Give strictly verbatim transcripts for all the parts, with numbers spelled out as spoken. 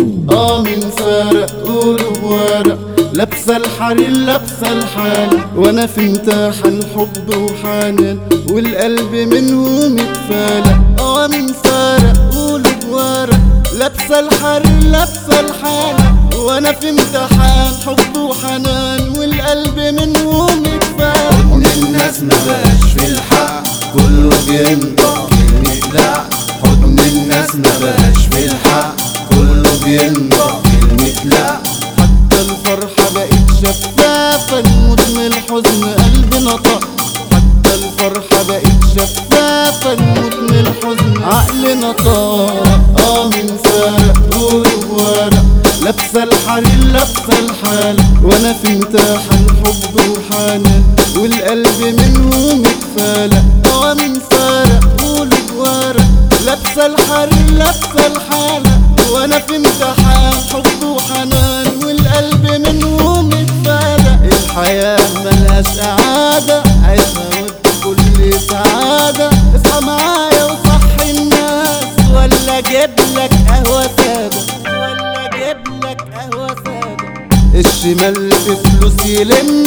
اه من فارق قولوا بورق، لابسه الحرير لابسه الحالة، وانا في امتحان حب وحنان والقلب منهم اتفالق. اه من فارق قولوا بورق، لابسه الحرير لابسه الحالة، وانا في امتحان حب وحنان والقلب منهم اتفالق. حضن الناس مبقاش في الحق كله بينطق كلمة لا، حضن الناس مبقاش في الحق كله بينطق كلمة لا. حتى الفرحة بقت شفافة نموت من الحزن قلبي نطق، حتى الفرحة بقت شفافة نموت من الحزن عقلي نطق. اه من فارق قولوا بورق، لابسه الحرير لابسه الحالة، وانا في امتحان حب وحنان والقلب منهم اتفالق. اه من فارق قولوا بورق، لابسه الحرير لابسه الحالة، وانا في امتحان حب وحنان والقلب منهم اتفالق. الحياة ملهاش قعادة عيشها وبكل سعادة، اصحى معايا وصحي الناس ولا جيبلك قهوة سادة، ولا جيبلك قهوة سادة. الشمال في فلوس يلم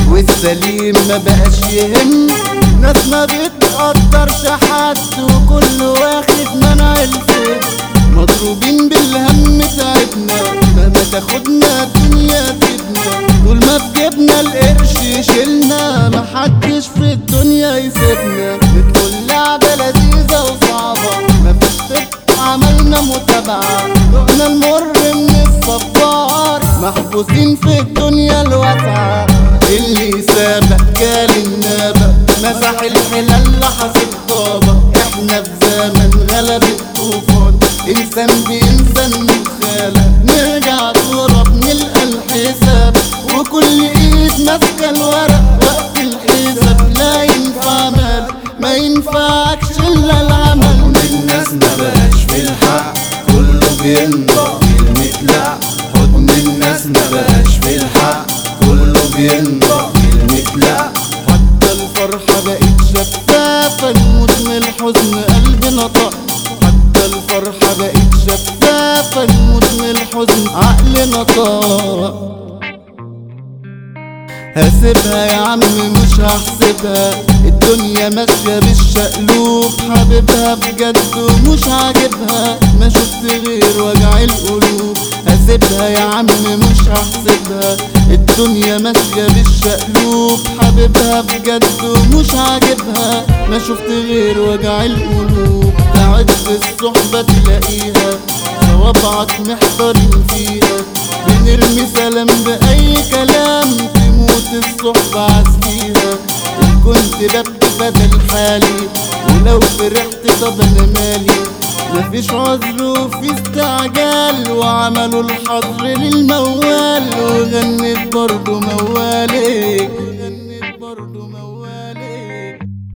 والسليم ما بقاش يهم، ناس ما بتقدرش حد وكل واخد منع الفيد، مضروبين بالهم تعبنا مهما تاخدنا الدنيا تبنا، طول ما في جيبنا القرش يشيلنا محدش في الدنيا يسيبنا. بتقول لعبة لذيذة وصعبة مفيش طب عملنا متابعة، دقنا المر من الصبار محبوسين في الدنيا الواسعة. اللي سابق جال النابق مسح الحلال لحظة طابة، احنا في زمن غلب الطوفان انسان بانسان متخالق، نرجع تراب نلقى الحساب وكل ايد ماسكه الورق، وقت الحساب لا ينفع مال ما ينفعكش الا العمل. حضن الناس مبقاش في الحق كله بينطق كلمة لا، حضن الناس مبقاش في الحق كله بينطق كلمة لا. حتى الفرحة بقت شفافة نموت من الحزن قلبي نطق، حتى الفرحة بقت شفافة نموت من الحزن عقلي نطق. هسيبها يا عم مش هحسبها، الدنيا ماشية بالشقلوب، حبيبها بجد ومش عاجبها ما شفت غير وجع القلوب. هسيبها يا عم مش هحسبها، الدنيا ماشية بالشقلوب، حبيبها بجد ومش عاجبها ما شفت غير وجع القلوب. تعد الصحبة تلاقيها صوابعك محتارين فيها، بنرمي سلام بأي كلام تموت الصحبة عزيها. إن كنت ببكي بدل حالي ولو فرحت طب أنا مالي، مفيش عذر وفي استعجال وعملوا الحظر للموال، وغنت برضو موالي.